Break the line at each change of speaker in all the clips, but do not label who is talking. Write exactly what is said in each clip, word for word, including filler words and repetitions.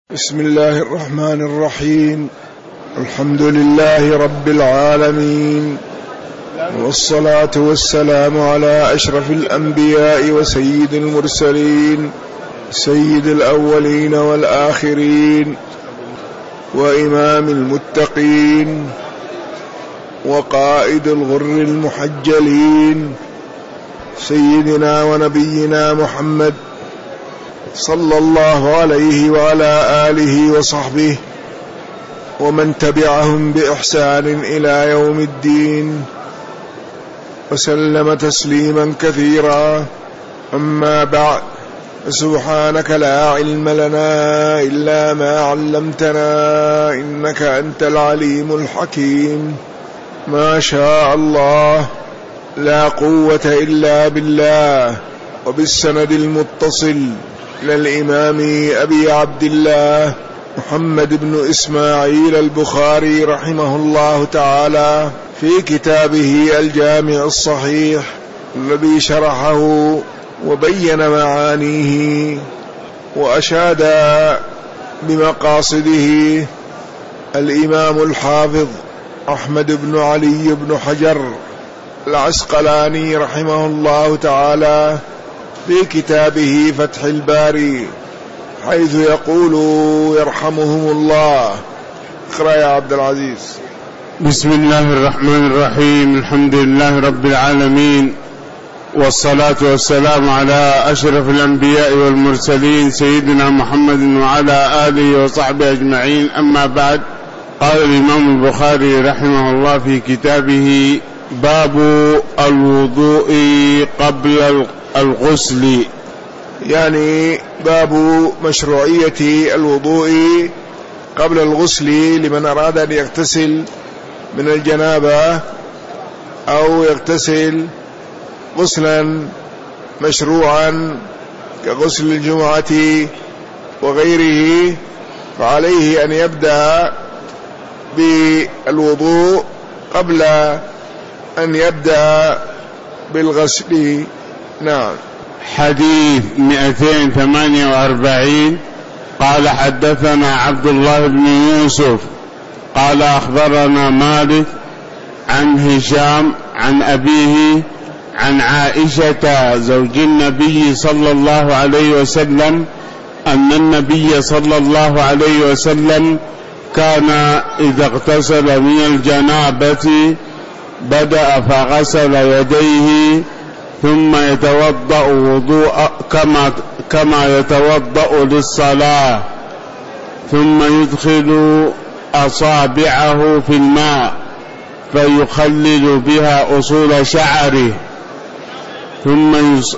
بسم الله الرحمن الرحيم. الحمد لله رب العالمين، والصلاة والسلام على أشرف الأنبياء وسيد المرسلين، سيد الأولين والآخرين، وإمام المتقين، وقائد الغر المحجلين، سيدنا ونبينا محمد صلى الله عليه وعلى آله وصحبه ومن تبعهم بإحسان إلى يوم الدين، وسلم تسليما كثيرا. أما بعد، سبحانك لا علم لنا إلا ما علمتنا إنك أنت العليم الحكيم. ما شاء الله، لا قوة إلا بالله. وبالسند المتصل للإمام أبي عبد الله محمد بن إسماعيل البخاري رحمه الله تعالى في كتابه الجامع الصحيح الذي شرحه وبين معانيه وأشاد بمقاصده الإمام الحافظ أحمد بن علي بن حجر العسقلاني رحمه الله تعالى في كتابه فتح الباري، حيث يقول يرحمهم الله. اقرأ يا عبد العزيز.
بسم الله الرحمن الرحيم. الحمد لله رب العالمين، والصلاة والسلام على أشرف الأنبياء والمرسلين سيدنا محمد وعلى آله وصحبه أجمعين. أما بعد، قال الإمام البخاري رحمه الله في كتابه: باب الوضوء قبل الغسل،
يعني باب مشروعية الوضوء قبل الغسل لمن أراد أن يغتسل من الجنابة أو يغتسل غسلا مشروعا كغسل الجمعة وغيره، فعليه أن يبدأ بالوضوء قبل أن يبدأ بالغسل. نعم.
حديث مئتين وثمانية وأربعين. قال: حدثنا عبد الله بن يوسف قال أخبرنا مالك عن هشام عن أبيه عن عائشة زوج النبي صلى الله عليه وسلم أن النبي صلى الله عليه وسلم كان إذا اغتسل من الجنابة بدأ فغسل يديه ثم يتوضأ وضوء كما كما يتوضأ للصلاة، ثم يدخل أصابعه في الماء فيخلل بها أصول شعره، ثم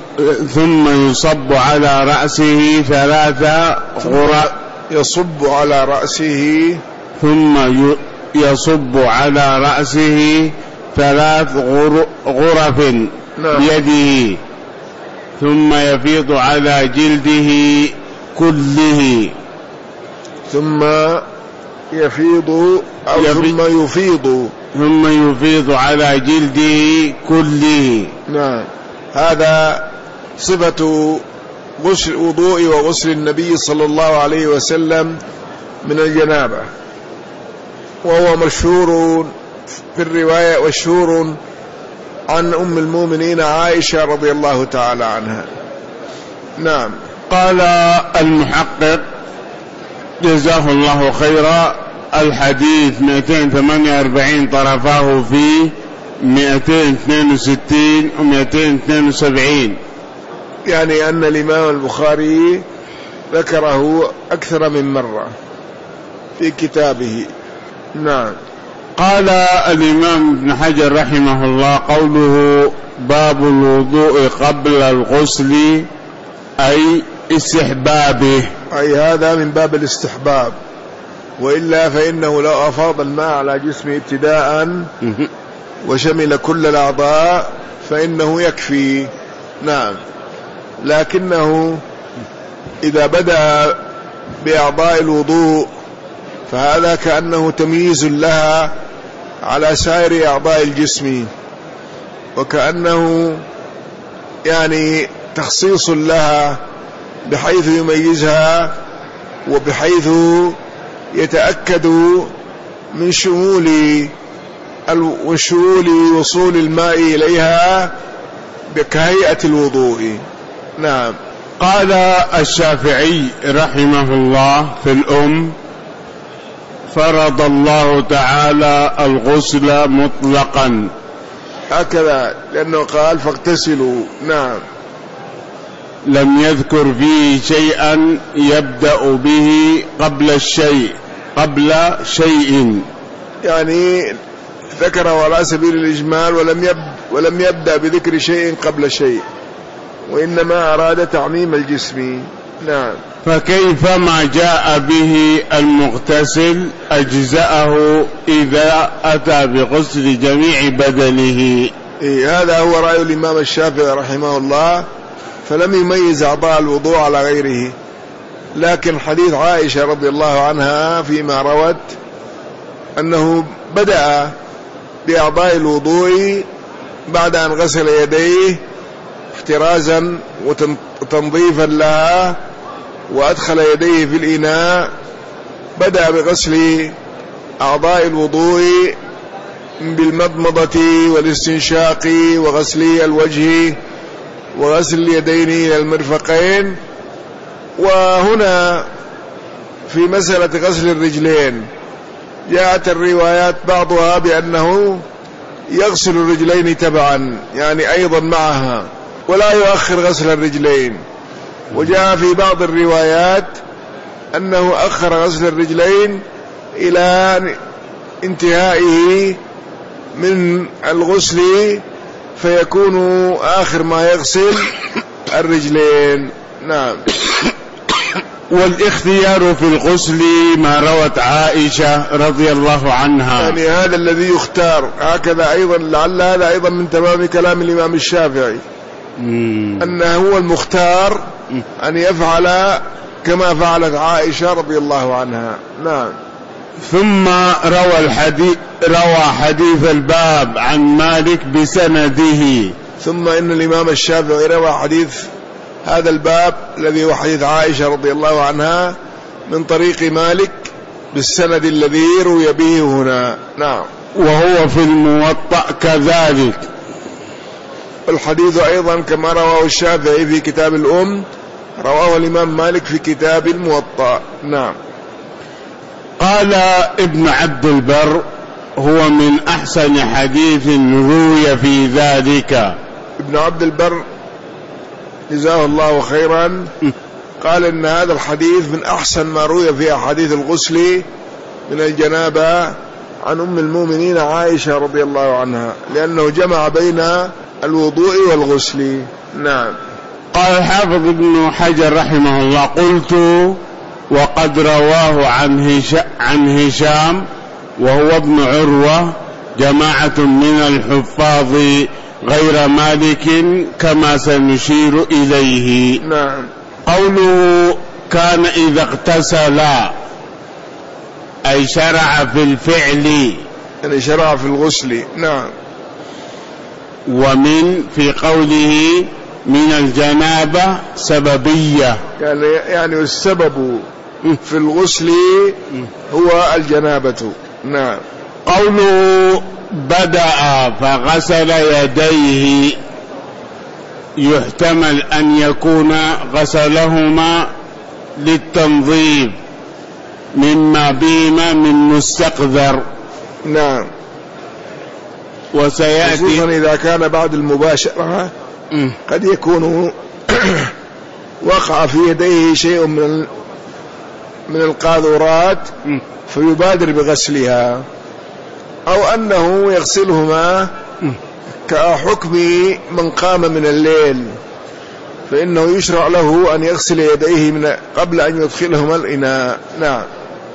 ثم يصب على رأسه ثلاث غرف
يصب على رأسه
ثم يصب على رأسه ثلاث غرف بيده، ثم يفيض على جلده كله
ثم يفيض أو ثم يفيض
ثم يفيض على جلده كله.
نعم. هذا صفة غسل وضوء وغسل النبي صلى الله عليه وسلم من الجنابة، وهو مشهور في الرواية ومشهور عن أم المؤمنين عائشة رضي الله تعالى عنها. نعم.
قال المحقق جزاه الله خيرا: الحديث مئتين وثمانية وأربعين طرفاه في مئتين واثنين وستين و مئتين واثنين وسبعين،
يعني أن الإمام البخاري ذكره أكثر من مرة في كتابه. نعم.
قال الإمام ابن حجر رحمه الله: قوله باب الوضوء قبل الغسل أي استحبابه،
أي هذا من باب الاستحباب، وإلا فإنه لو أفاض الماء على جسمه ابتداء وشمل كل الأعضاء فإنه يكفي. نعم. لكنه إذا بدأ بأعضاء الوضوء فهذا كأنه تمييز لها على سائر أعضاء الجسم، وكأنه يعني تخصيص لها بحيث يميزها وبحيث يتأكد من شمول وشمول وصول الماء إليها كهيئة الوضوء. نعم.
قال الشافعي رحمه الله في الأم: فرض الله تعالى الغسل مطلقا،
هكذا، لأنه قال فاغتسلوا. نعم.
لم يذكر فيه شيئا يبدأ به قبل الشيء قبل شيء،
يعني ذكره على سبيل الإجمال ولم يب ولم يبدأ بذكر شيء قبل شيء، وإنما أراد تعميم الجسم. نعم.
فكيفما جاء به المغتسل أجزأه إذا أتى بغسل جميع بدنه.
إيه، هذا هو رأي الإمام الشافعي رحمه الله، فلم يميز أعضاء الوضوء على غيره. لكن حديث عائشة رضي الله عنها فيما روت أنه بدأ بأعضاء الوضوء بعد أن غسل يديه احترازا وتنظيفا لها، وأدخل يديه في الإناء، بدأ بغسل أعضاء الوضوء بالمضمضة والاستنشاق وغسل الوجه وغسل اليدين إلى المرفقين. وهنا في مسألة غسل الرجلين جاءت الروايات بعضها بأنه يغسل الرجلين تبعا، يعني أيضا معها، ولا يؤخر غسل الرجلين. وجاء في بعض الروايات أنه أخر غسل الرجلين إلى انتهائه من الغسل فيكون آخر ما يغسل الرجلين. نعم.
والاختيار في الغسل ما روت عائشة رضي الله عنها،
يعني هذا الذي يختار، هكذا أيضا، لعل هذا أيضا من تمام كلام الإمام الشافعي أنه هو المختار أن يفعل كما فعلت عائشة رضي الله عنها. نعم.
ثم روى الحديث روى حديث الباب عن مالك بسنده.
ثم إن الإمام الشافعي روى حديث هذا الباب الذي هو حديث عائشة رضي الله عنها من طريق مالك بالسند الذي روي به هنا. نعم.
وهو في الموطأ كذلك.
الحديث أيضا كما رواه الشافعي في كتاب الأم رواه الإمام مالك في كتاب الموطأ. نعم.
قال ابن عبد البر: هو من أحسن حديث روي في ذلك.
ابن عبد البر جزاه الله خيرا قال إن هذا الحديث من أحسن ما روي في أحاديث الغسل من الجنابة عن أم المؤمنين عائشة رضي الله عنها، لأنه جمع بين الوضوء والغسل. نعم.
قال الحافظ ابن حجر رحمه الله: قلت وقد رواه عن عن هشام وهو ابن عروة جماعة من الحفاظ غير مالك كما سنشير إليه.
نعم.
قوله كان إذا اغتسل أي شرع في الفعل،
يعني شرع في الغسل. نعم.
ومن في قوله من الجنابة سببية،
يعني يعني السبب في الغسل هو الجنابة. نعم.
قوله بدأ فغسل يديه يحتمل أن يكون غسلهما للتنظيف مما بهما من مستقذر.
نعم.
وسيأتي
خصوصا إذا كان بعد المباشرة قد يكون وقع في يديه شيء من من القاذورات فيبادر بغسلها، أو أنه يغسلهما كحكم من قام من الليل، فإنه يشرع له أن يغسل يديه من قبل أن يدخلهما الإناء. نعم.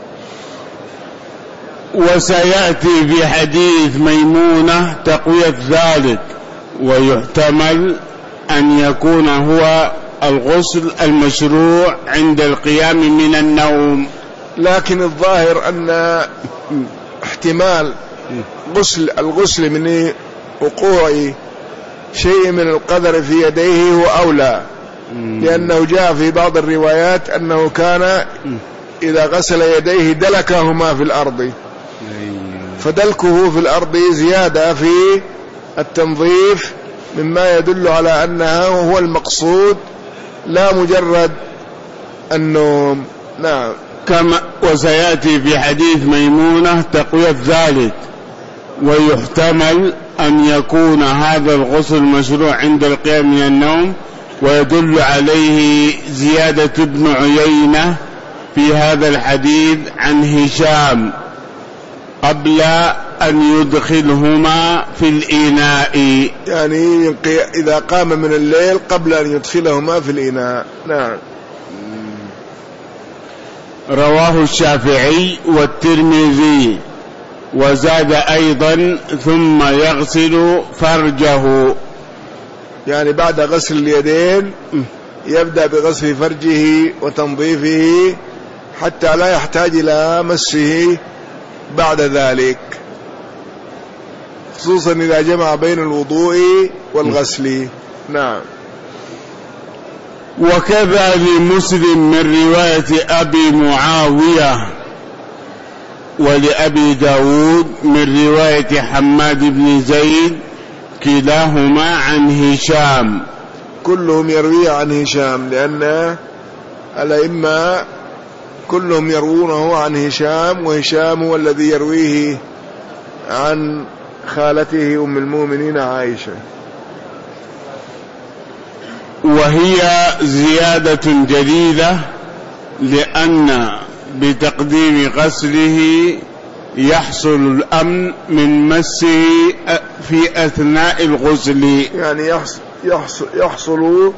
وسيأتي في حديث ميمونة تقوية ذلك، ويحتمل أن يكون هو الغسل المشروع عند القيام من النوم.
لكن الظاهر أن احتمال غسل الغسل من وقوع شيء من القذر في يديه هو أولى، لأنه جاء في بعض الروايات أنه كان إذا غسل يديه دلكهما في الأرض، فدلكه في الأرض زيادة في التنظيف مما يدل على أنها هو المقصود لا مجرد النوم. نعم.
كما وسيأتي في حديث ميمونة تقوية ذلك. ويحتمل أن يكون هذا الغسل مشروع عند القيام من النوم، ويدل عليه زيادة ابن عيينة في هذا الحديث عن هشام قبل أن يدخلهما في الإناء،
يعني إذا قام من الليل قبل أن يدخلهما في الإناء. نعم.
رواه الشافعي والترمذي، وزاد أيضا ثم يغسل فرجه،
يعني بعد غسل اليدين يبدأ بغسل فرجه وتنظيفه حتى لا يحتاج إلى مسه بعد ذلك، خصوصا إذا جمع بين الوضوء والغسل. نعم.
وكذا لمسلم من رواية أبي معاوية، ولأبي داود من رواية حماد بن زيد، كلاهما عن هشام.
كلهم يروي عن هشام، لأن الأئمة كلهم يروونه عن هشام، وهشام هو الذي يرويه عن خالته أم المؤمنين عائشة.
وهي زيادة جديدة، لأن بتقديم غسله يحصل الأمن من مسه في أثناء الغسل،
يعني يحصل, يحصل, يحصل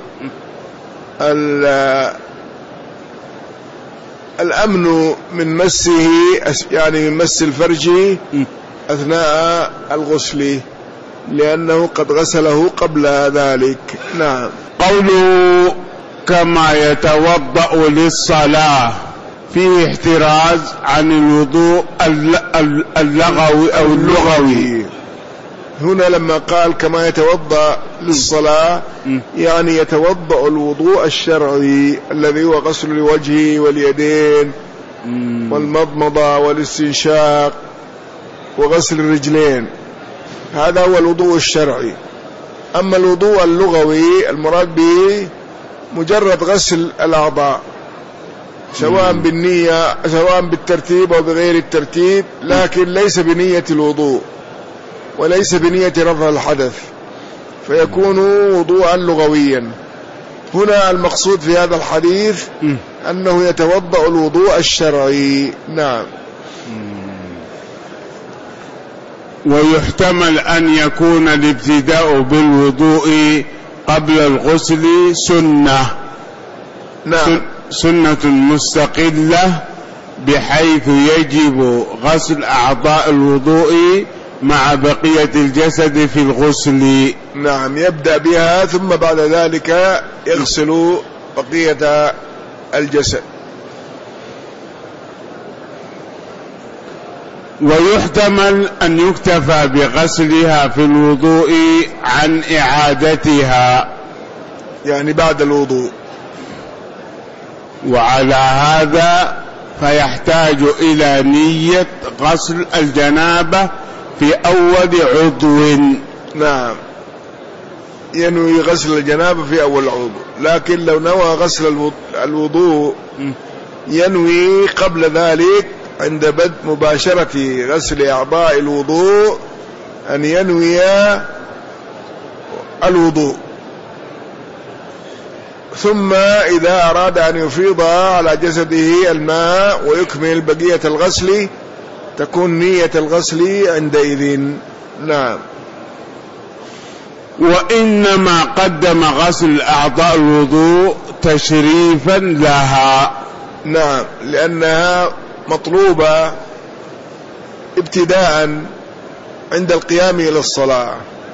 الأمن من مسه، يعني من مس الفرج أثناء الغسل، لأنه قد غسله قبل ذلك. نعم.
قوله كما يتوضأ للصلاة فيه احتراز عن الوضوء اللغوي أو اللغوي.
هنا لما قال كما يتوضأ للصلاة يعني يتوضأ الوضوء الشرعي الذي هو غسل الوجه واليدين والمضمضة والاستنشاق وغسل الرجلين، هذا هو الوضوء الشرعي. أما الوضوء اللغوي المراد به مجرد غسل الأعضاء، سواء بالنية سواء بالترتيب أو بغير الترتيب، لكن ليس بنية الوضوء وليس بنية رفع الحدث، فيكون وضوءا لغويا. هنا المقصود في هذا الحديث أنه يتوضأ الوضوء الشرعي. نعم.
ويحتمل أن يكون الابتداء بالوضوء قبل الغسل سنة.
نعم.
سنة مستقلة، بحيث يجب غسل أعضاء الوضوء مع بقية الجسد في الغسل.
نعم، يبدأ بها ثم بعد ذلك يغسل بقية الجسد.
ويحتمل أن يكتفى بغسلها في الوضوء عن إعادتها،
يعني بعد الوضوء.
وعلى هذا فيحتاج إلى نية غسل الجنابة في أول عضو.
نعم، ينوي غسل الجنابة في أول عضو، لكن لو نوى غسل الوضوء ينوي قبل ذلك عند بدء مباشرة غسل أعضاء الوضوء أن ينوي الوضوء، ثم إذا أراد أن يفيض على جسده الماء ويكمل بقية الغسل تكون نية الغسل عندئذ. نعم.
وإنما قدم غسل أعضاء الوضوء تشريفا لها.
نعم، لأنها مطلوبة ابتداء عند القيام إلى الصلاة،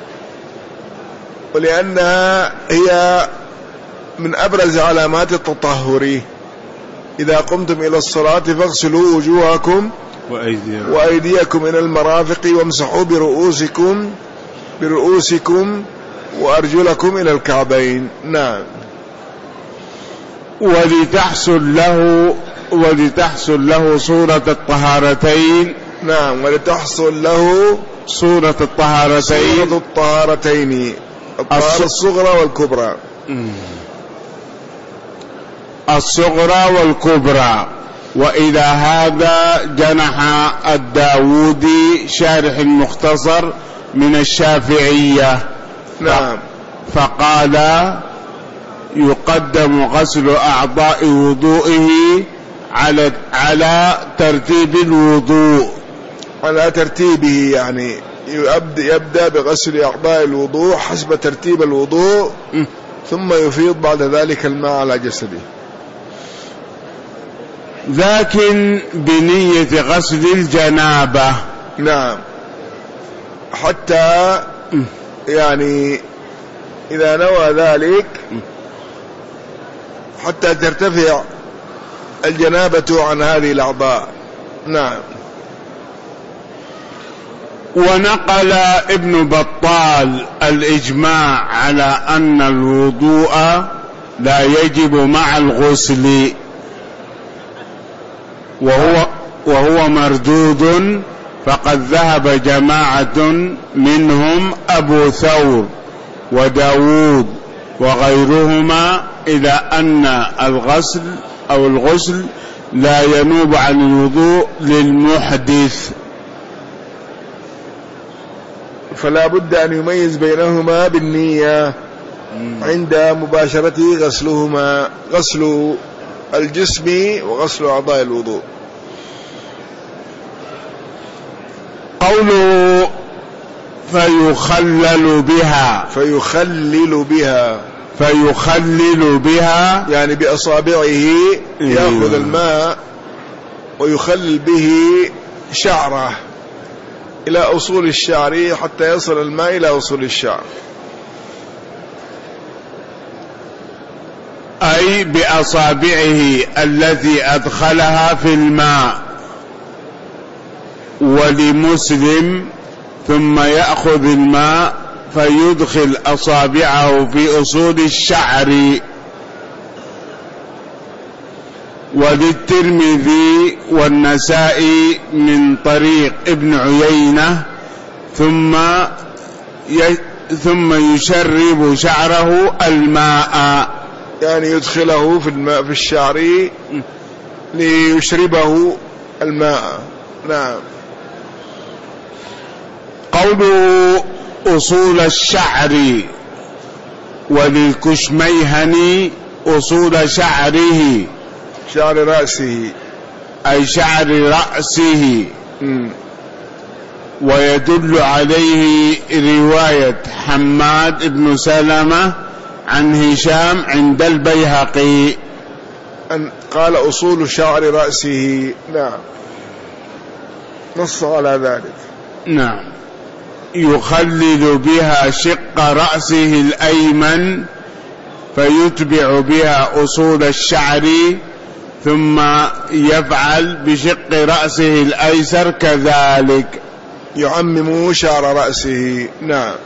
ولأنها هي من أبرز علامات التطهر. إذا قمتم إلى الصلاة فاغسلوا وجوهكم
وأيديكم,
وأيديكم إلى المرافق وامسحوا برؤوسكم برؤوسكم وأرجلكم إلى الكعبين. نعم.
ولتحصل له ولتحصل له صورة الطهارتين.
نعم، ولتحصل له
صورة الطهارتين
صورة الطهارتين، الطهارة الصغرى والكبرى.
الصغرى والكبرى. وإلى هذا جنح الداودي شارح المختصر من الشافعية.
نعم.
فقال يقدم غسل أعضاء وضوئه على على ترتيب الوضوء،
على ترتيبه، يعني يبدأ بغسل أعضاء الوضوء حسب ترتيب الوضوء م. ثم يفيض بعد ذلك الماء على جسده،
لكن بنية غسل الجنابة.
نعم، حتى يعني إذا نوى ذلك حتى ترتفع الجنابة عن هذه الأعضاء. نعم.
ونقل ابن بطال الإجماع على أن الوضوء لا يجب مع الغسل، وهو, وهو مردود، فقد ذهب جماعة منهم أبو ثور وداود وغيرهما إلى أن الغسل أو الغسل لا ينوب عن الوضوء للمحدث،
فلا بد أن يميز بينهما بالنية عند مباشرة غسلهما، غسل الجسم وغسل أعضاء الوضوء.
قوله فيخلل بها،
فيخلل بها
فيخلل بها
يعني بأصابعه يأخذ الماء ويخلل به شعره إلى أصول الشعر حتى يصل الماء إلى أصول الشعر،
أي بأصابعه التي أدخلها في الماء. ولمسلم ثم يأخذ الماء فيدخل أصابعه في أصول الشعر. وللترمذي والنسائي من طريق ابن عيينة ثم ثم يشرب شعره الماء،
يعني يدخله في الماء في الشعر ليشربه الماء. نعم.
قوله أصول الشعر، وللكشميهني أصول شعره،
شعر رأسه
أي شعر رأسه.
م.
ويدل عليه رواية حماد بن سلمة عن هشام عند البيهقي
أن قال أصول شعر رأسه. نعم، نص على ذلك.
نعم. يخلل بها شق رأسه الأيمن فيتبع بها أصول الشعر، ثم يفعل بشق رأسه الأيسر كذلك،
يعمم شعر رأسه. نعم.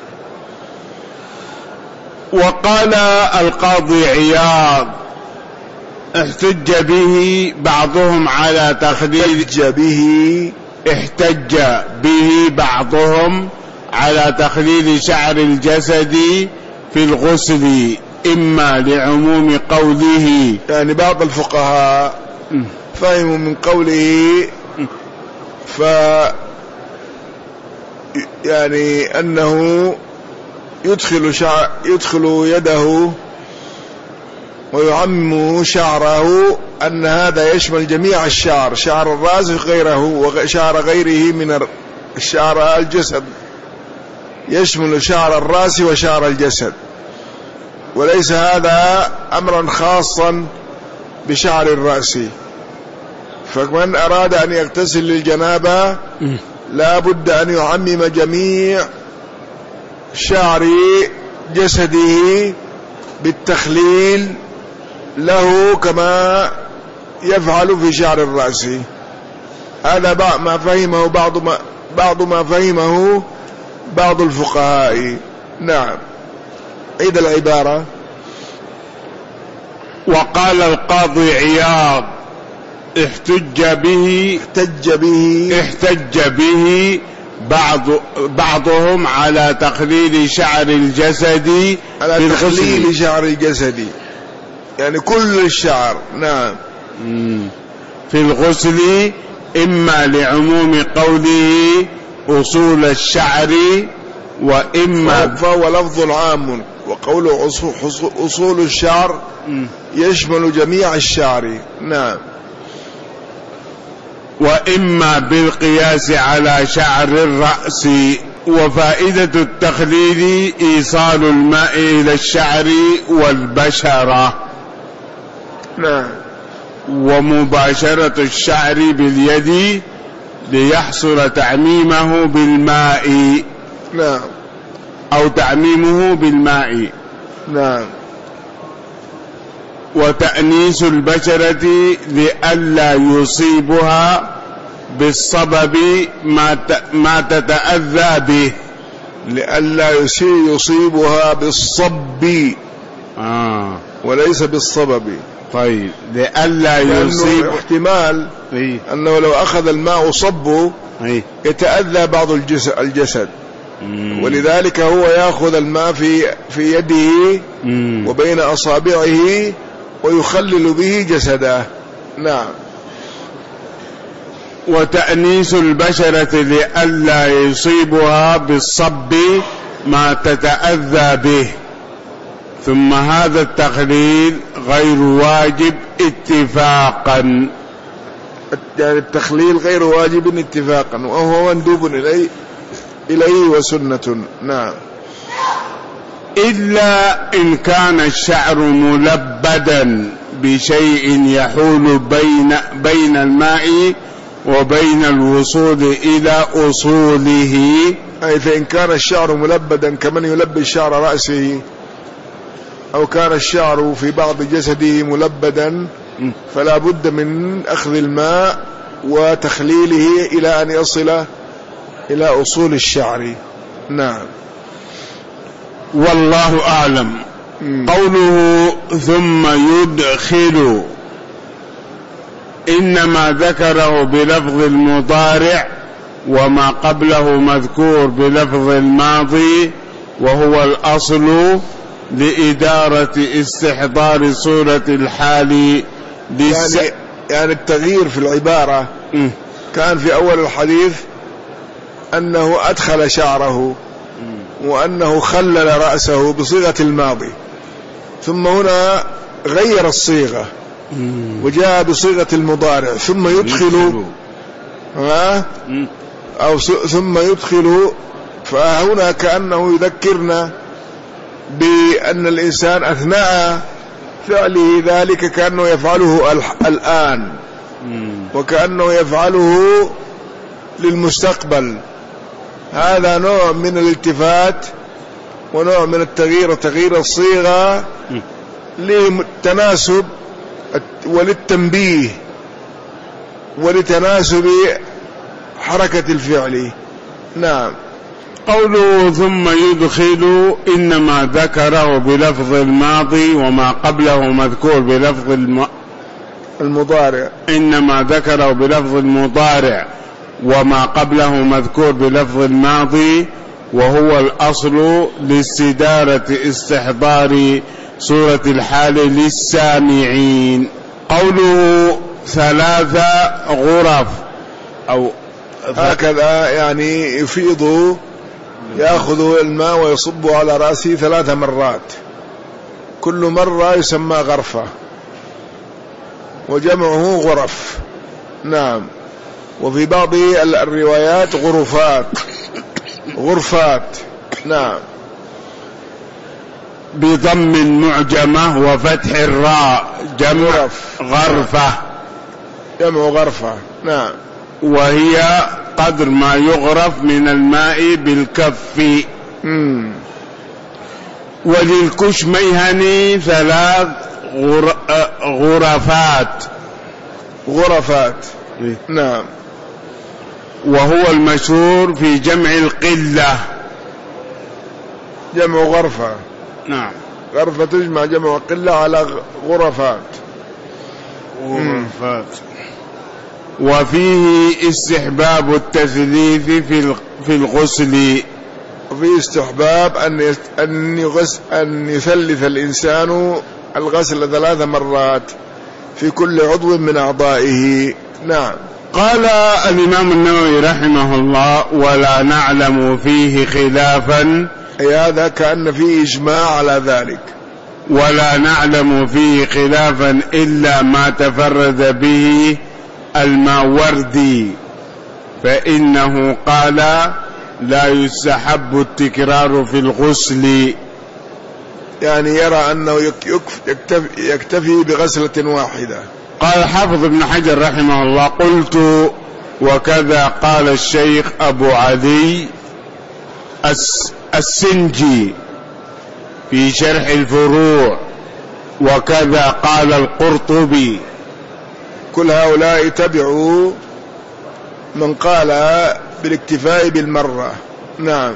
وقال القاضي عياض احتج به بعضهم على تخليل
احتج به
احتج به بعضهم على تخليل شعر الجسد في الغسل، إما لعموم قوله،
يعني بعض الفقهاء فهموا من قوله ف يعني أنه يدخل شعر يدخل يده ويعمم شعره، أن هذا يشمل جميع الشعر، شعر الرأس غيره وشعر غيره من الشعر الجسد، يشمل شعر الرأس وشعر الجسد، وليس هذا أمرا خاصا بشعر الرأس. فمن أراد أن يغتسل للجنابة لا بد أن يعمم جميع شعر جسده بالتخليل له كما يفعل في شعر الرأس. هذا بعض ما فهمه بعض ما, بعض ما فهمه بعض الفقهاء. نعم. عيد العبارة.
وقال القاضي عياض احتج به
احتج به
احتج به بعض بعضهم على تقليل شعر الجسد
على تقليل شعر الجسد يعني كل الشعر. نعم.
في الغسل إما لعموم قوله أصول الشعر وإما
فهو لفظ عام، وقوله أصول الشعر يشمل جميع الشعر. نعم.
وإما بالقياس على شعر الرأس. وفائدة التخليل إيصال الماء إلى الشعر والبشرة.
نعم.
ومباشرة الشعر باليد ليحصل تعميمه بالماء.
نعم.
أو تعميمه بالماء.
نعم.
وتأنيس البشرة لئلا يصيبها بالصبب ما تتأذى به.
لئلا يصيبها بالصب
آه.
وليس بالصبب.
طيب لئلا يصيب
احتمال
إيه؟
أنه لو أخذ الماء صبه
إيه؟
يتأذى بعض الجسد، ولذلك هو يأخذ الماء في في يده
مم.
وبين أصابعه ويخلل به جسده. نعم.
وتأنيس البشرة لئلا يصيبها بالصب ما تتأذى به. ثم هذا التخليل غير واجب اتفاقا.
يعني التخليل غير واجب اتفاقا، وهو مندوب إليه إليه وسنة. نعم.
إلا إن كان الشعر ملبدا بشيء يحول بين بين الماء وبين الوصول إلى أصوله.
أي فإن كان الشعر ملبدا كمن يلبي شعر رأسه، أو كان الشعر في بعض جسده ملبدا، فلا بد من أخذ الماء وتخليله إلى أن يصل إلى أصول الشعر. نعم.
والله أعلم. قوله ثم يدخل إنما ذكره بلفظ المضارع، وما قبله مذكور بلفظ الماضي، وهو الأصل لإدارة استحضار صورة الحال.
يعني, يعني التغيير في العبارة م. كان في أول الحديث أنه أدخل شعره وأنه خلل رأسه بصيغة الماضي، ثم هنا غير الصيغة وجاء بصيغة المضارع ثم يدخل ها أو ثم يدخل. فهنا كأنه يذكرنا بأن الإنسان أثناء فعله ذلك كأنه يفعله الآن، وكأنه يفعله للمستقبل. هذا نوع من الالتفات ونوع من التغيير، تغيير الصيغة للتناسب وللتنبيه ولتناسب حركة الفعل. نعم.
قوله ثم يدخل إنما ذكره بلفظ الماضي، وما قبله مذكور بلفظ الم...
المضارع.
إنما ذكره بلفظ المضارع وما قبله مذكور بلفظ الماضي، وهو الأصل لاستدارة استحضار صورة الحال للسامعين. قوله ثلاثة غرف أو
هكذا يعني يفيض، يأخذ الماء ويصب على رأسه ثلاث مرات، كل مرة يسمى غرفة، وجمعه غرف. نعم. وفي بعض الروايات غرفات غرفات. نعم.
بضم المعجمة وفتح الراء جمع غرف. غرفة
جمع غرفة. نعم.
وهي قدر ما يغرف من الماء بالكف.
مم.
وللكشميهني ثلاث غر... غرفات
غرفات. نعم.
وهو المشهور في جمع القلة،
جمع غرفة.
نعم.
غرفة تجمع جمع قلة على غرفات.
غرفات. وفيه استحباب التثليث في في الغسل.
وفيه استحباب أن أن يغسل أن يثلث الإنسان الغسل ثلاث مرات في كل عضو من أعضائه. نعم.
قال الإمام النووي رحمه الله: ولا نعلم فيه خلافا،
أي هذا كأن فيه إجماع على ذلك.
ولا نعلم فيه خلافا إلا ما تفرد به الماوردي، فإنه قال: لا يستحب التكرار في الغسل،
يعني يرى أنه يكتفي, يكتفي بغسلة واحدة.
قال حافظ ابن حجر رحمه الله: قلت: وكذا قال الشيخ أبو علي السنجي في شرح الفروع، وكذا قال القرطبي.
كل هؤلاء تبعوا من قال بالاكتفاء بالمرة. نعم.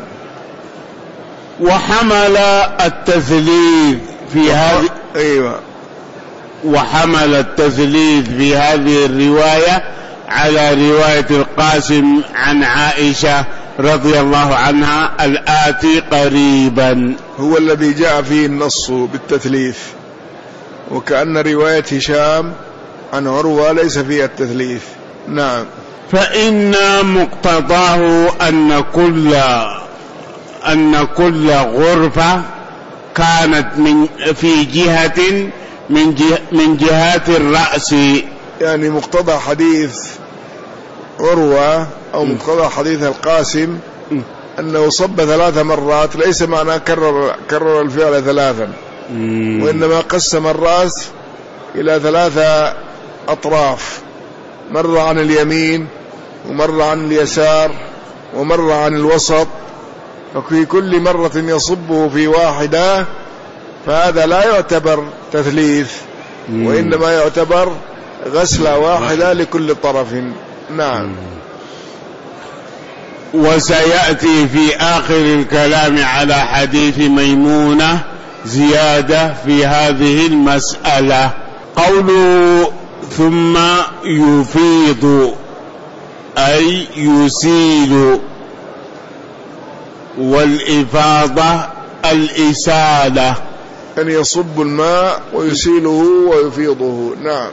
وحمل التثليث في هذه
أيوة
وحمل التثليث في هذه الرواية على رواية القاسم عن عائشة رضي الله عنها الآتي قريبا،
هو الذي جاء فيه النص بالتثليث، وكأن رواية هشام عن عروة ليس فيها التثليث. نعم.
فإن مقتضاه أن كل أن كل غرفة كانت من في جهة من جه من جهات الرأس،
يعني مقتضى حديث عروة أو مقتضى حديث القاسم أنه صب ثلاث مرات، ليس معناه كرر كرر الفعل ثلاثا، وإنما قسم الرأس إلى ثلاثة أطراف، مرة عن اليمين ومرة عن اليسار ومرة عن الوسط، وفي كل مرة يصبه في واحدة، فهذا لا يعتبر تثليث، وإنما يعتبر غسلة واحدة لكل طرف. نعم.
وسيأتي في آخر الكلام على حديث ميمونة زيادة في هذه المسألة. قوله ثم يفيض أي يسيل، والإفاضة الإسالة،
أن يصب الماء ويسيله ويفيضه. نعم.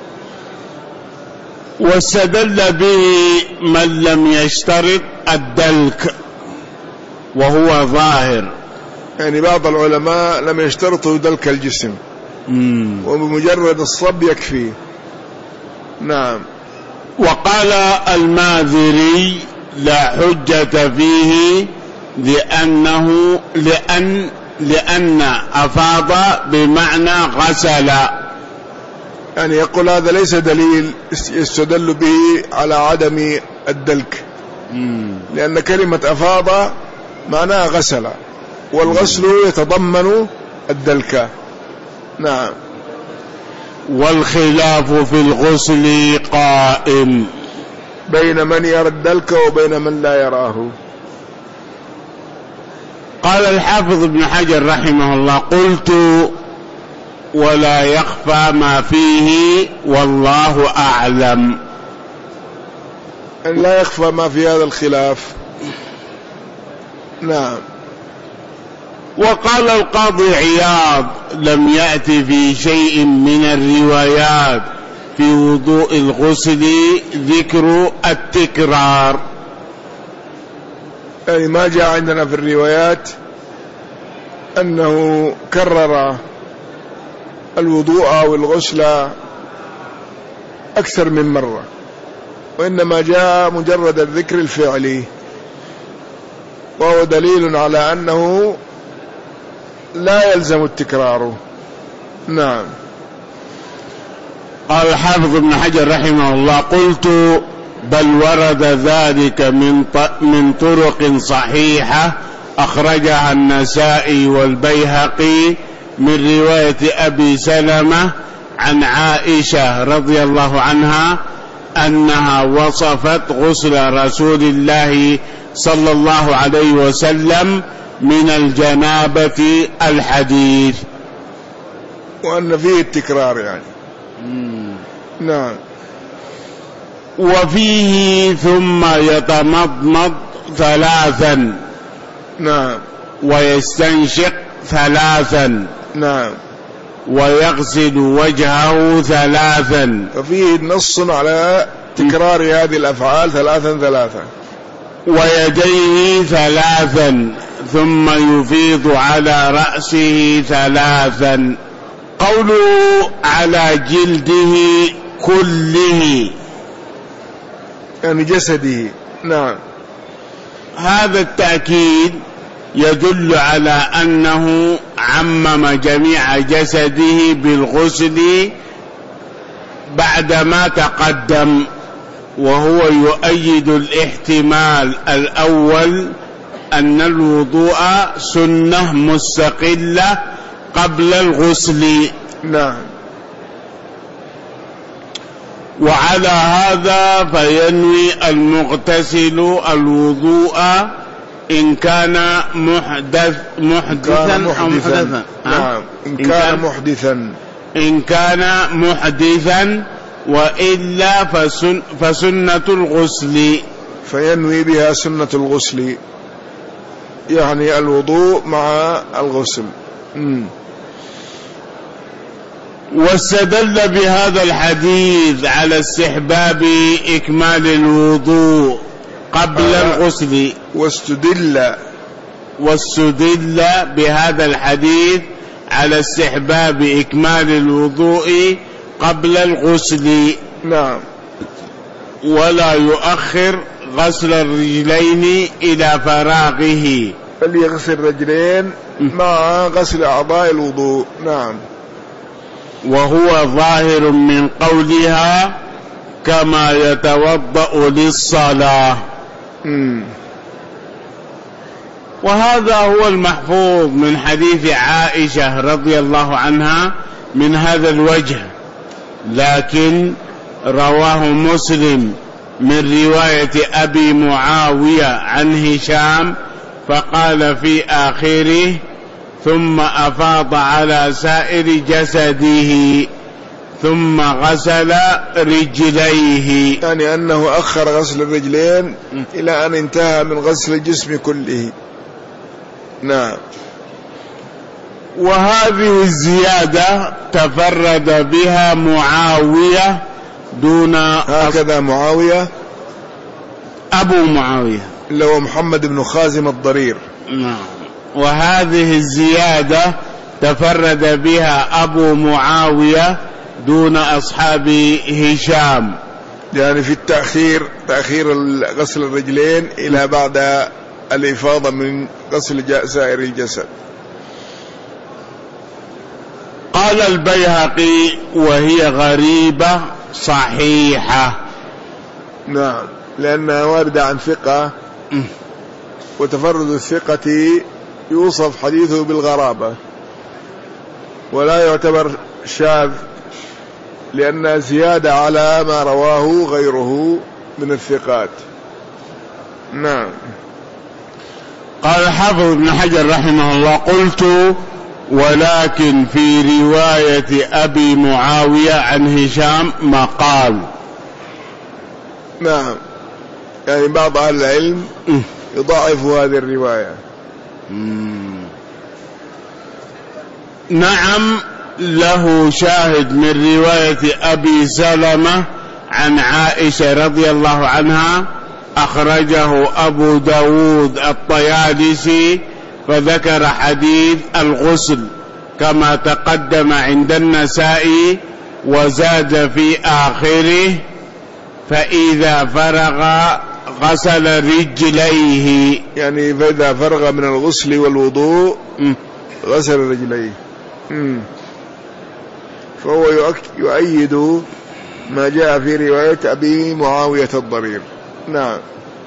واستدل به من لم يشترط الدلك وهو ظاهر،
يعني بعض العلماء لم يشترطوا دلك الجسم، مم. وبمجرد الصب يكفي. نعم.
وقال الماذري: لا حجة فيه لأنه لأن لأن أفاض بمعنى غسل،
يعني يقول هذا ليس دليل يستدل به على عدم الدلك، مم. لأن كلمة أفاض معناها غسل، والغسل يتضمن الدلك. نعم.
والخلاف في الغسل قائم
بين من يرى الدلك وبين من لا يراه.
قال الحافظ ابن حجر رحمه الله: قلت: ولا يخفى ما فيه والله أعلم.
أن لا يخفى ما في هذا الخلاف. نعم.
وقال القاضي عياض: لم يأتي في شيء من الروايات في وضوء الغسل ذكر التكرار،
يعني ما جاء عندنا في الروايات أنه كرر الوضوء أو الغسل أكثر من مرة، وإنما جاء مجرد الذكر الفعلي، وهو دليل على أنه لا يلزم التكرار. نعم.
قال الحافظ ابن حجر رحمه الله: قلت: بل ورد ذلك من من طرق صحيحة أخرجها النسائي والبيهقي من رواية أبي سلمة عن عائشة رضي الله عنها أنها وصفت غسل رسول الله صلى الله عليه وسلم من الجنابة الحديث،
وأن فيه التكرار يعني. مم. نعم.
وفيه ثم يتمضمض ثلاثا.
نعم.
ويستنشق ثلاثا.
نعم.
ويغسل وجهه ثلاثا.
ففيه نص على تكرار هذه الأفعال ثلاثا ثلاثا.
ويديه ثلاثا ثم يفيض على رأسه ثلاثا. قوله على جلده كله
يعني جسده. نعم.
هذا التأكيد يدل على أنه عمم جميع جسده بالغسل بعدما تقدم، وهو يؤيد الاحتمال الأول أن الوضوء سنة مستقلة قبل الغسل.
نعم.
وعلى هذا فينوي المغتسل الوضوء إن كان محدث محدثا
محدثا
أو محدثا.
نعم. إن كان محدثا
إن كان محدثا وإلا فسن فسنة الغسل.
فينوي بها سنة الغسل، يعني الوضوء مع الغسل. مم.
واستدل بهذا الحديث على استحباب إكمال الوضوء قبل آه. الغسل.
واستدل
واستدل بهذا الحديث على استحباب إكمال الوضوء قبل الغسل.
نعم.
ولا يؤخر غسل الرجلين إلى فراغه،
بل يغسل رجلين مع غسل أعضاء الوضوء. نعم.
وهو ظاهر من قولها كما يتوضأ للصلاة.
م.
وهذا هو المحفوظ من حديث عائشة رضي الله عنها من هذا الوجه، لكن رواه مسلم من رواية أبي معاوية عن هشام فقال في آخره ثم أفاض على سائر جسده ثم غسل رجليه،
يعني أنه أخر غسل الرجلين إلى أن انتهى من غسل الجسم كله. نعم.
وهذه الزيادة تفرد بها معاوية دون.
هكذا معاوية
أبو معاوية
اللي هو محمد بن خازم الضرير.
نعم. وهذه الزيادة تفرد بها أبو معاوية دون أصحاب هشام،
يعني في التأخير تأخير غسل الرجلين إلى بعد الإفاضة من غسل سائر الجسد.
قال البيهقي وهي غريبة صحيحة.
نعم، لأنها واردة عن ثقة، وتفرد الثقة يوصف حديثه بالغرابة ولا يعتبر شاذ، لأنها زيادة على ما رواه غيره من الثقات. نعم.
قال الحافظ ابن حجر رحمه الله قلت ولكن في رواية أبي معاوية عن هشام مقال.
نعم، يعني بعض أهل العلم يضاعف هذه الرواية.
نعم، له شاهد من رواية أبي سلمة عن عائشة رضي الله عنها أخرجه أبو داود الطيالسي فذكر حديث الغسل كما تقدم عند النسائي، وزاد في آخره فإذا فرغ غسل رجليه،
يعني فإذا فرغ من الغسل والوضوء غسل رجليه. مم. فهو يؤيد ما جاء في رواية أبي معاوية الضرير. نعم.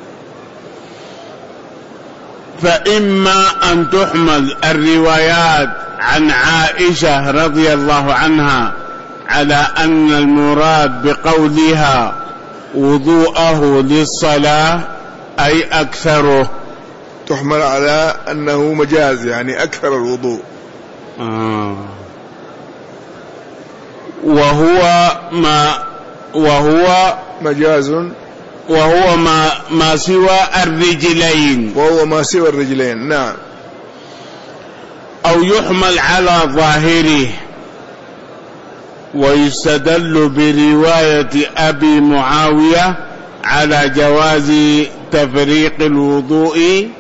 فإما أن تحمل الروايات عن عائشة رضي الله عنها على أن المراد بقولها وضوءه للصلاة أي أكثره،
تحمل على أنه مجاز يعني أكثر الوضوء.
آه. وهو ما وهو
مجاز
وهو ما, ما سوى الرجلين
وهو ما سوى الرجلين. نعم.
أو يحمل على ظاهره. ويستدل برواية أبي معاوية على جواز تفريق الوضوء.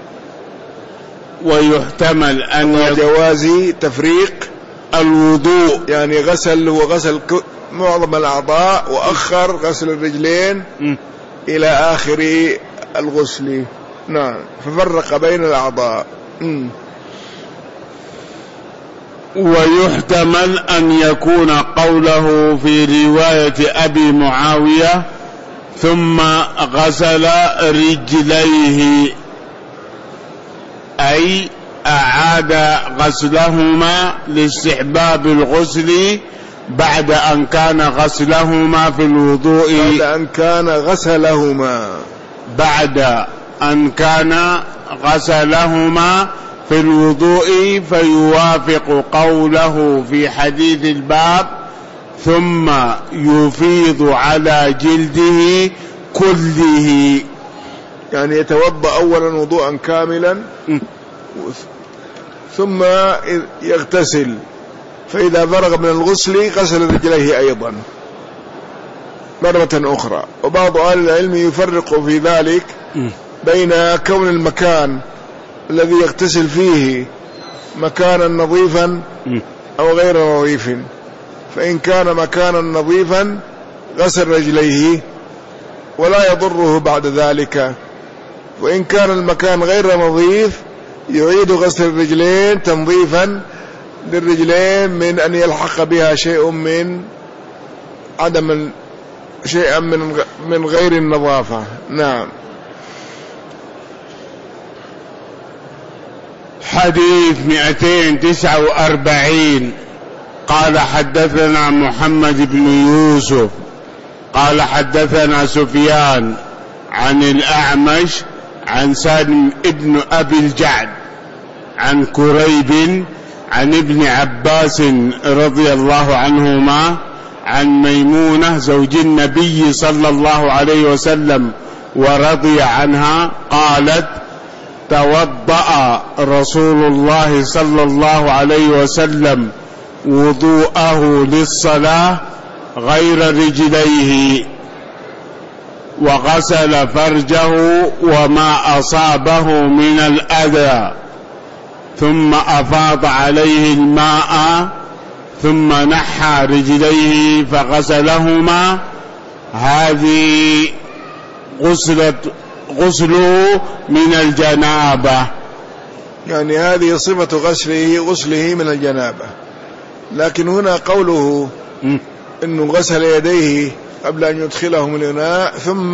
ويحتمل أن
جواز تفريق
الوضوء
يعني غسل وغسل معظم الأعضاء وأخر غسل الرجلين م. إلى آخر الغسل. نعم. ففرق بين الأعضاء. م.
ويحتمل أن يكون قوله في رواية أبي معاوية ثم غسل رجليه أي أعاد غسلهما لاستحباب الغسل بعد أن كان غسلهما في الوضوء
بعد أن كان غسلهما
بعد أن كان غسلهما في الوضوء فيوافق قوله في حديث الباب ثم يفيض على جلده كله.
يعني يتوضأ أولا وضوءا كاملا ثم يغتسل، فإذا فرغ من الغسل غسل رجليه أيضا مرة أخرى. وبعض أهل العلم يفرق في ذلك بين كون المكان الذي يغتسل فيه مكانا نظيفا أو غير نظيف. فإن كان مكانا نظيفا غسل رجليه ولا يضره بعد ذلك، وإن كان المكان غير نظيف يعيد غسل الرجلين تنظيفا للرجلين من أن يلحق بها شيء من عدم شيئا من من غير النظافة. نعم.
حديث مئتين وتسعة وأربعين قال حدثنا محمد بن يوسف قال حدثنا سفيان عن الأعمش عن سالم ابن أبي الجعد عن كريب عن ابن عباس رضي الله عنهما عن ميمونة زوج النبي صلى الله عليه وسلم ورضي عنها قالت توضأ رسول الله صلى الله عليه وسلم وضوءه للصلاة غير رجليه وغسل فرجه وما أصابه من الأذى ثم أفاض عليه الماء ثم نحى رجليه فغسلهما. هذه غسلة غسله من الجنابة.
يعني هذه صفة غسله غسله من الجنابة. لكن هنا قوله م. إنه غسل يديه قبل أن يدخلهم الإناء ثم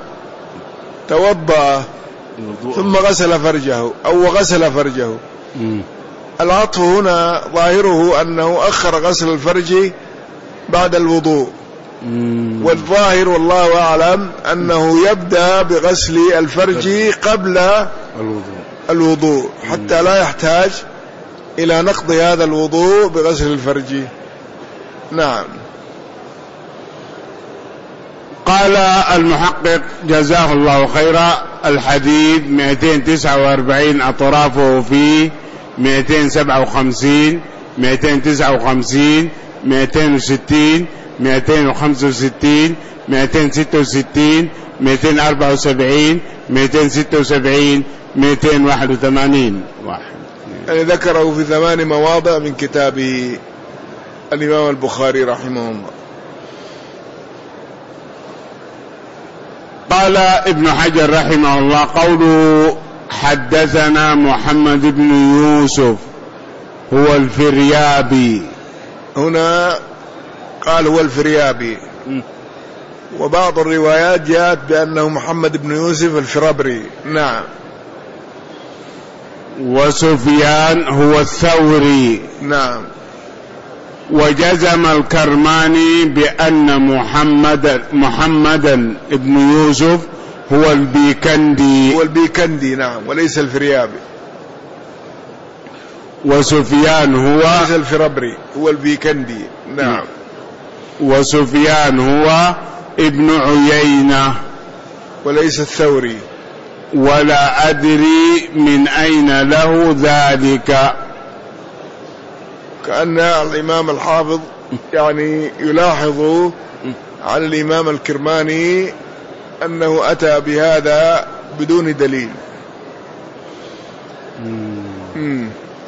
توضأ ثم غسل فرجه أو غسل فرجه. م. العطف هنا ظاهره أنه أخر غسل الفرج بعد الوضوء. م. والظاهر والله أعلم أنه يبدأ بغسل الفرج قبل الوضوء, الوضوء حتى لا يحتاج إلى نقض هذا الوضوء بغسل الفرج. نعم.
قال المحقق جزاه الله خيرا الحديث مئتين وتسعة وأربعين أطرافه في مئتين وسبعة وخمسين مئتين وتسعة وخمسين مئتين وستين مئتين وخمسة وستين مئتين وستة وستين مئتين وأربعة وسبعين مئتين وستة وسبعين مئتين وواحد وثمانين.
يعني ذكره في ثمان مواضع من كتابه الإمام البخاري رحمه الله.
قال ابن حجر رحمه الله قوله حدثنا محمد بن يوسف هو الفريابي.
هنا قال هو الفريابي، وبعض الروايات جاءت بأنه محمد بن يوسف الفرابري. نعم.
وسفيان هو الثوري.
نعم.
وجزم الكرماني بأن محمد محمدا ابن يوسف هو البيكندي.
هو البيكندي نعم، وليس الفريابي.
وسفيان هو
ليس الفرابري، هو البيكندي. نعم.
وسفيان هو ابن عيينة
وليس الثوري.
ولا أدري من أين له ذلك.
كأن الإمام الحافظ يعني يلاحظ على الإمام الكرماني أنه أتى بهذا بدون دليل. مم.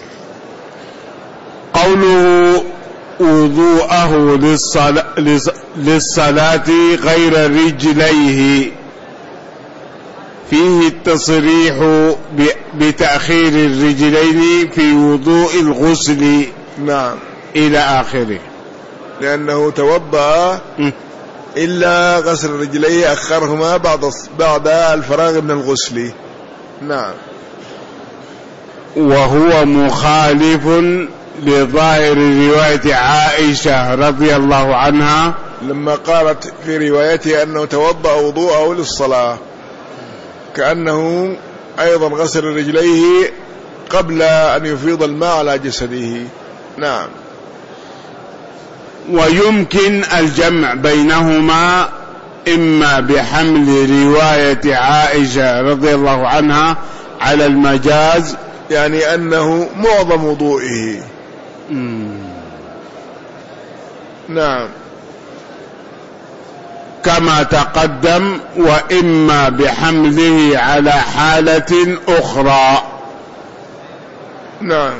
قوله وضوءه للصلاة, للصلاة غير رجليه فيه التصريح بتأخير الرجلين في وضوء الغسل.
نعم
إلى آخره.
لأنه توضأ إلا غسل رجليه أخرهما بعد بعد الفراغ من الغسل. نعم.
وهو مخالف لظاهر رواية عائشة رضي الله عنها
لما قالت في روايته أنه توضأ وضوءه للصلاة، كأنه أيضا غسل رجليه قبل أن يفيض الماء على جسده. نعم.
ويمكن الجمع بينهما إما بحمل رواية عائشة رضي الله عنها على المجاز،
يعني أنه معظم وضوئه. نعم
كما تقدم، وإما بحمله على حالة أخرى.
نعم.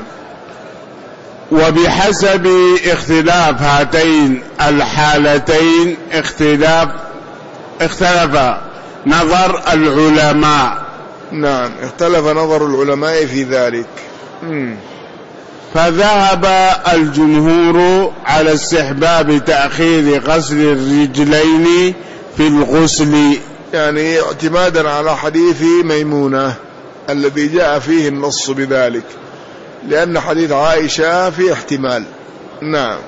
وبحسب اختلاف هاتين الحالتين اختلاف اختلف نظر العلماء.
نعم اختلف نظر العلماء في ذلك. مم.
فذهب الجمهور على استحباب تأخير غسل الرجلين في الغسل،
يعني اعتمادا على حديث ميمونة الذي جاء فيه النص بذلك، لأن حديث عائشة فيه احتمال. نعم.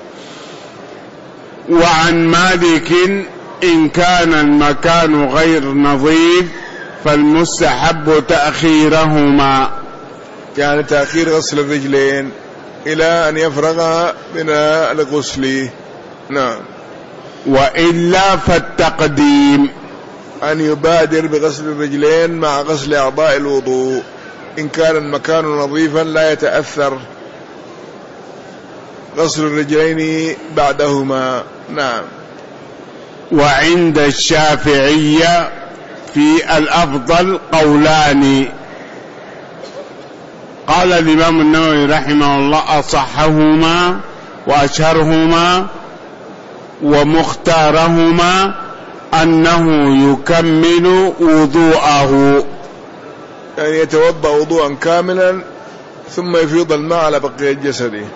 وعن مالك إن كان المكان غير نظيف فالمستحب تأخيرهما،
يعني تأخير غسل الرجلين إلى أن يفرغ من الغسل. نعم.
وإلا فالتقديم،
أن يبادر بغسل الرجلين مع غسل أعضاء الوضوء إن كان المكان نظيفا لا يتأثر غسل الرجلين بعدهما. نعم.
وعند الشافعية في الأفضل قولان. قال الإمام النووي رحمه الله أصحهما وأشهرهما ومختارهما أنه يكمل وضوءه،
يعني يتوضأ وضوءا كاملا ثم يفيض الماء على بقية جسده.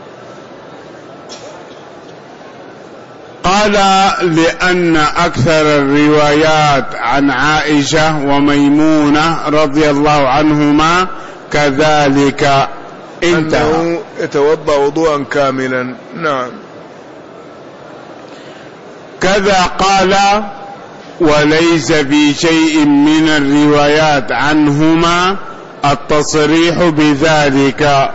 قال لأن أكثر الروايات عن عائشة وميمونة رضي الله عنهما كذلك انتهى.
أنه يتوضأ وضوءا كاملا. نعم.
كذا قال وليس في شيء من الروايات عنهما التصريح بذلك.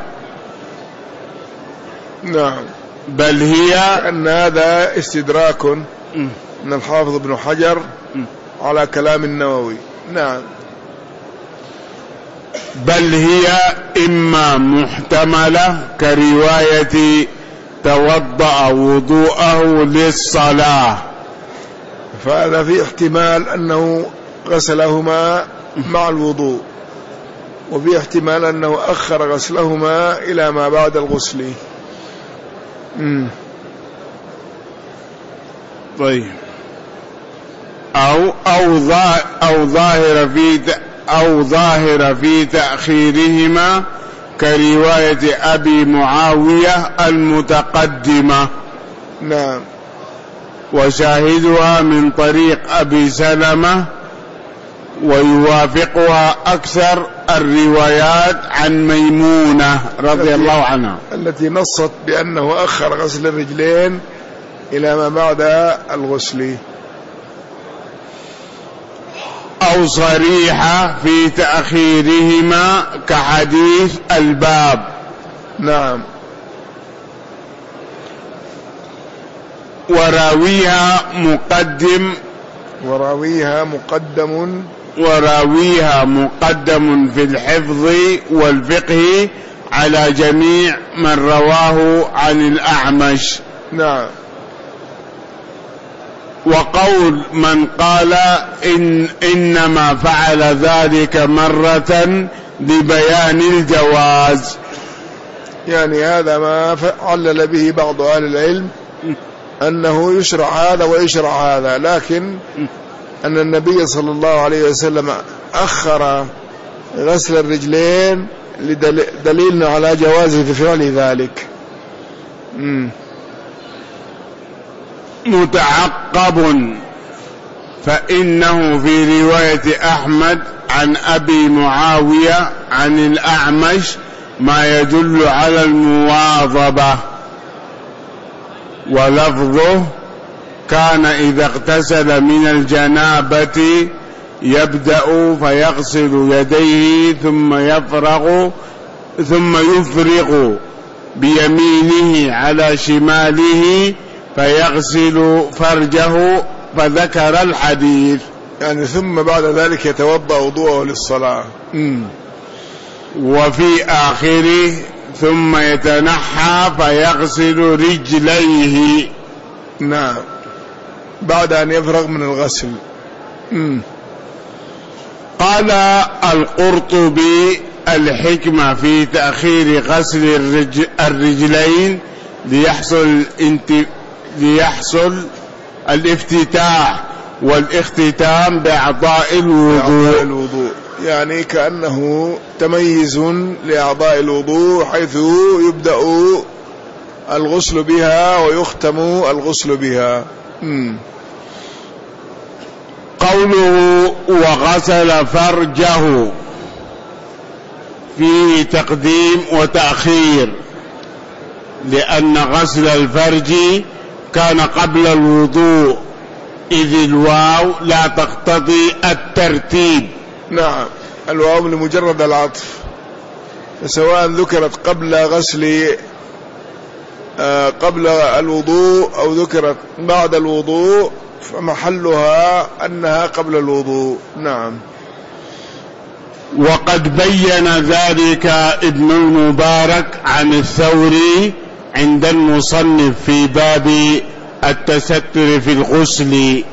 نعم.
بل هي
أن هذا استدراك من الحافظ ابن حجر على كلام النووي. نعم.
بل هي إما محتملة كرواية توضأ وضوءه للصلاة،
فهذا في احتمال أنه غسلهما مع الوضوء، وفي احتمال أنه أخر غسلهما إلى ما بعد الغسل. مم.
طيب. أو أو أو ظاهر في أو ظاهر في تأخيرهما كرواية أبي معاوية المتقدمة.
نعم.
وشاهدها من طريق أبي سلمة، ويوافقها أكثر الروايات عن ميمونة رضي الله عنها
التي نصت بأنه أخر غسل الرجلين إلى ما بعد الغسل،
أو صريحة في تأخيرهما كحديث الباب.
نعم.
وراويها مقدم
وراويها مقدم
وراويها مقدم في الحفظ والفقه على جميع من رواه عن الأعمش.
نعم.
وقول من قال إن إنما فعل ذلك مرة لبيان الجواز،
يعني هذا ما علل به بعض أهل العلم أنه يشرع هذا ويشرع هذا، لكن أن النبي صلى الله عليه وسلم أخر غسل الرجلين لدليلنا على جواز فعل ذلك. م.
متعقب، فإنه في رواية أحمد عن أبي معاوية عن الأعمش ما يدل على المواظبة، ولفظه كان إذا اغتسل من الجنابة يبدأ فيغسل يديه ثم يفرغ ثم يفرغ بيمينه على شماله فيغسل فرجه، فذكر الحديث.
يعني ثم بعد ذلك يتوضأ وضوءه للصلاة. م.
وفي آخره ثم يتنحى فيغسل رجليه.
نعم، بعد أن يفرغ من الغسل. م. قال
القرطبي الحكمة في تأخير غسل الرجل الرجلين ليحصل انت ليحصل الافتتاح والاختتام بأعضاء الوضوء.
الوضوء يعني كأنه تمييز لأعضاء الوضوء، حيث يبدأ الغسل بها ويختم الغسل بها. م.
قوله وغسل فرجه فيه تقديم وتأخير، لأن غسل الفرج كان قبل الوضوء، إذ الواو لا تقتضي الترتيب.
نعم، الواو لمجرد العطف، فسواء ذكرت قبل غسل آه قبل الوضوء أو ذكرت بعد الوضوء فمحلها أنها قبل الوضوء. نعم.
وقد بين ذلك ابن المبارك عن الثوري عند المصنف في باب التستر في الغسل،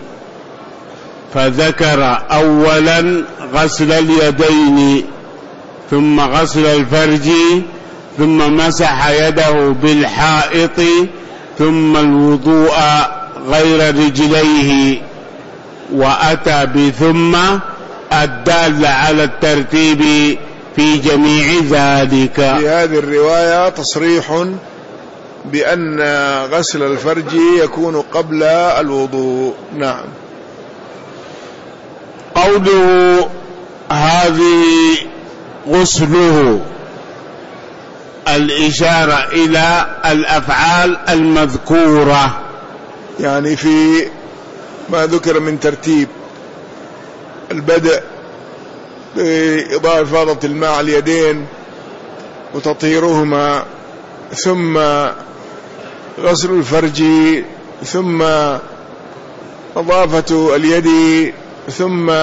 فذكر أولا غسل اليدين ثم غسل الفرج ثم مسح يده بالحائط ثم الوضوء غير رجليه، وأتى بثم الدالة على الترتيب في جميع ذلك.
في هذه الرواية تصريح بأن غسل الفرج يكون قبل الوضوء. نعم.
قوله هذه غسله، الإشارة إلى الأفعال المذكورة،
يعني في ما ذكر من ترتيب البدء بإضافة إفاضة الماء على اليدين وتطهيرهما، ثم غسل الفرج، ثم إضافة اليد، ثم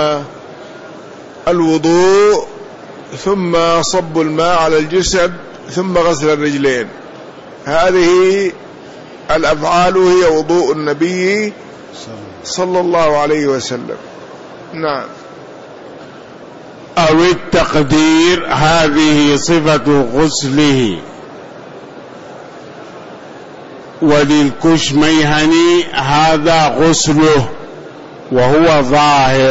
الوضوء، ثم صب الماء على الجسد، ثم غسل الرجلين. هذه الأفعال هي وضوء النبي صلى الله عليه وسلم. نعم.
أو التقدير هذه صفة غسله. وللكشميهني هذا غسله وهو ظاهر.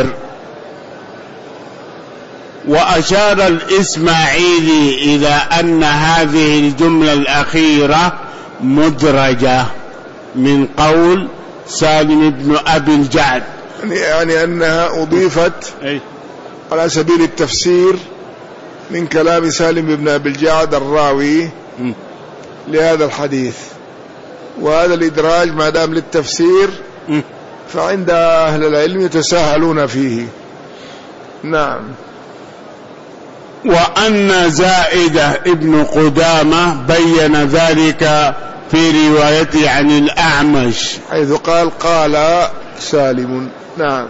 وأشار الإسماعيلي إلى أن هذه الجملة الأخيرة مدرجة من قول سالم بن أبي الجعد،
يعني أنها أضيفت على سبيل التفسير من كلام سالم بن أبي الجعد الراوي لهذا الحديث، وهذا الإدراج ما دام للتفسير فعند أهل العلم يتساهلون فيه. نعم.
وأن زائدة ابن قدامة بين ذلك في روايته عن الأعمش
حيث قال قال سالم. نعم.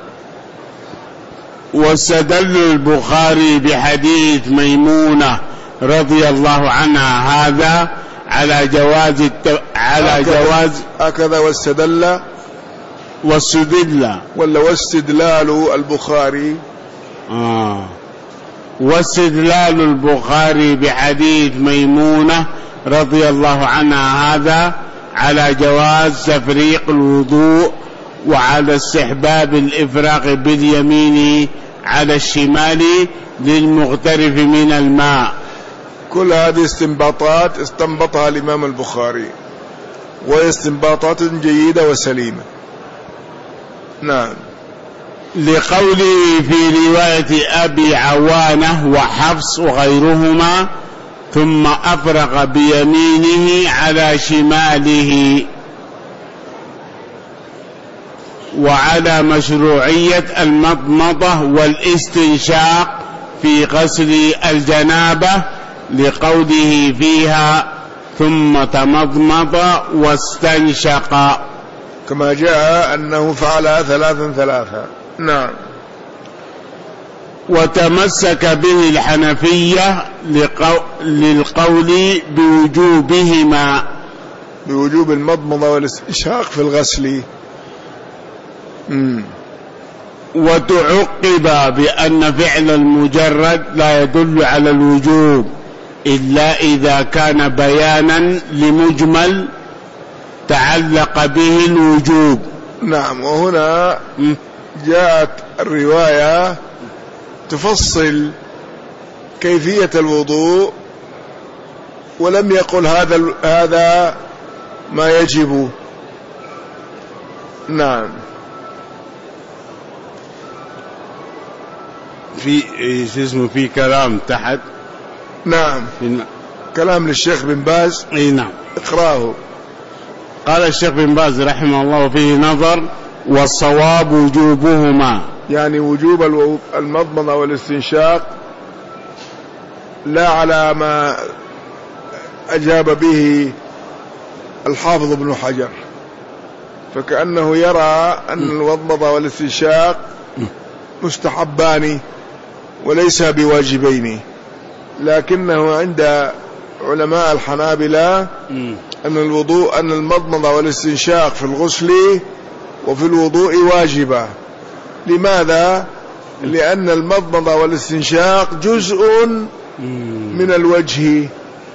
واستدل البخاري بحديث ميمونة رضي الله عنها هذا على جواز الت... على جواز
هكذا واستدل
واستدل
ولا واستدلال البخاري
آه واستدلال البخاري بحديث ميمونة رضي الله عنها هذا على جواز تفريق الوضوء وعلى استحباب الإفراغ باليمين على الشمال للمغترف من الماء.
كل هذه استنباطات استنبطها الإمام البخاري وهي استنباطات جيدة وسليمة. نعم.
لقوله في رواية أبي عوانة وحفص وغيرهما ثم أفرغ بيمينه على شماله، وعلى مشروعية المضمضة والاستنشاق في غسل الجنابة لقوله فيها ثم تمضمض واستنشق،
كما جاء أنه فعلها ثلاثا ثلاثا. نعم.
وتمسك به الحنفية لقو... للقول بوجوبهما،
بوجوب المضمضة والاستنشاق في الغسل. مم.
وتعقب بأن فعل المجرد لا يدل على الوجوب إلا إذا كان بيانا لمجمل تعلق به الوجوب.
نعم. وهنا جاءت الرواية تفصل كيفية الوضوء ولم يقل هذا هذا ما يجب. نعم.
في ايش اسمه في كلام تحت.
نعم. في كلام للشيخ بن باز.
اي نعم.
اقراه.
قال الشيخ بن باز رحمه الله فيه نظر والصواب وجوبهما،
يعني وجوب المضمضة والاستنشاق لا على ما أجاب به الحافظ ابن حجر، فكأنه يرى أن المضمضة والاستنشاق مستحبان وليس بواجبين، لكنه عند علماء الحنابلة أن الوضوء أن المضمضة والاستنشاق في الغسل وفي الوضوء واجبة. لماذا؟ لأن المضمضة والاستنشاق جزء من الوجه،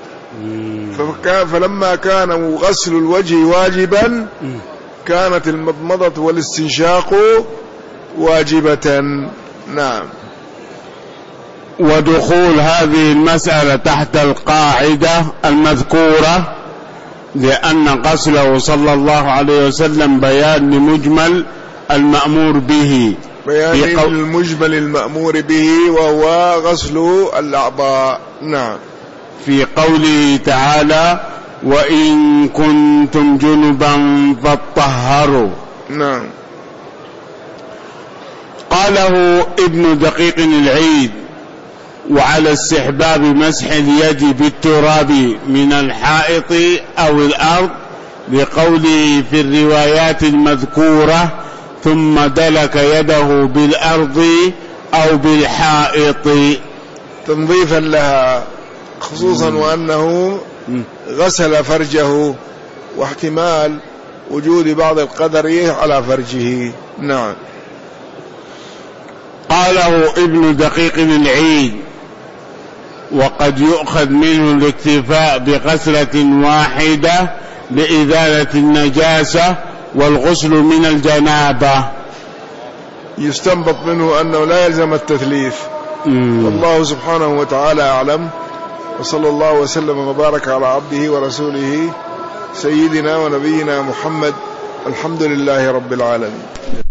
فلما كان غسل الوجه واجبا كانت المضمضة والاستنشاق واجبة. نعم.
ودخول هذه المسألة تحت القاعدة المذكورة لأن غسله صلى الله عليه وسلم بيان لمجمل المأمور به،
بيان المجمل المأمور به وهو غسل الأعضاء. نعم.
في قوله تعالى وإن كنتم جنبا فاطهروا.
نعم.
قاله ابن دقيق العيد وعلى استحباب مسح اليد بالتراب من الحائط أو الأرض لقوله في الروايات المذكورة ثم دلك يده بالأرض أو بالحائط
تنظيفا لها، خصوصا وأنه غسل فرجه واحتمال وجود بعض القدر على فرجه. نعم.
قاله ابن دقيق العيد وقد يؤخذ منه الاكتفاء بغسلة واحدة لإزالة النجاسة والغسل من الجنابة.
يستنبط منه أنه لا يلزم التثليث. والله سبحانه وتعالى أعلم، وصلى الله وسلم وبارك على عبده ورسوله سيدنا ونبينا محمد. الحمد لله رب العالمين.